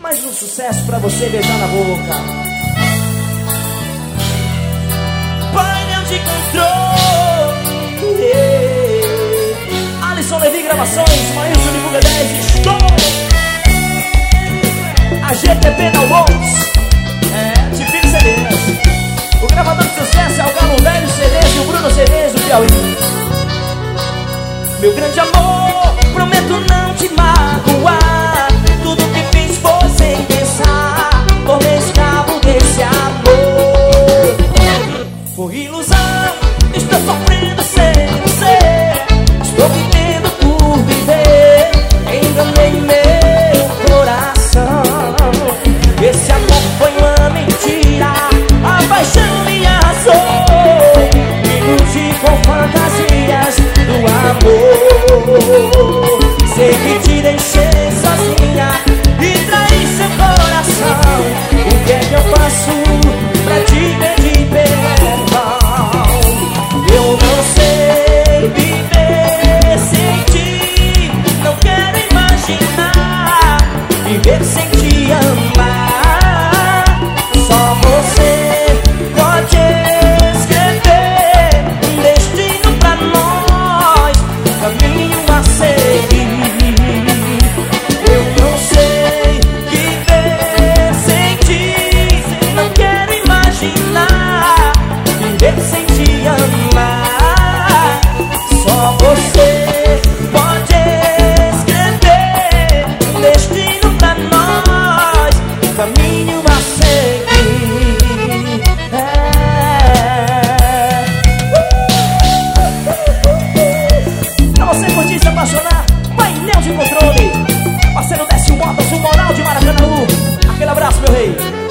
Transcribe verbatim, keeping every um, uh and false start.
Mais um sucesso pra você beijar na boca. Painel de controle, yeah. Alisson Levi Gravações, Maílson Divulga dez, estou. A G T P Dalbons, é, Tifino C Ds. O gravador de sucesso é o Galo Velho C Ds e o Bruno C Ds do Piauí. Meu grande amor, prometo não te magoar. Tudo que fiz foi sem pensar, tornei escravo desse amor. Por ilusão, estou sofrendo sem você. Estou vivendo por viver, enganei meu coração. Esse amor foi uma mentira, a paixão me arrasou. Me iludi com fantasias do amor. Sei que te deixei sozinha e traí seu coração. O que é que eu faço pra te pedir perdão? Eu não sei viver sem ti, não quero imaginar viver sem te amar. Só você pode escrever um destino pra nós, um caminho a seguir. Eu não sei viver sem ti, não quero imaginar viver sem te amar. Só você pode escrever um destino pra nós, um caminho a seguir. É. Pra você curtir e se apaixonar, Painel de Controle. Parceiro Décio Motos, o Moral de Maracanã. Aquele abraço, meu rei.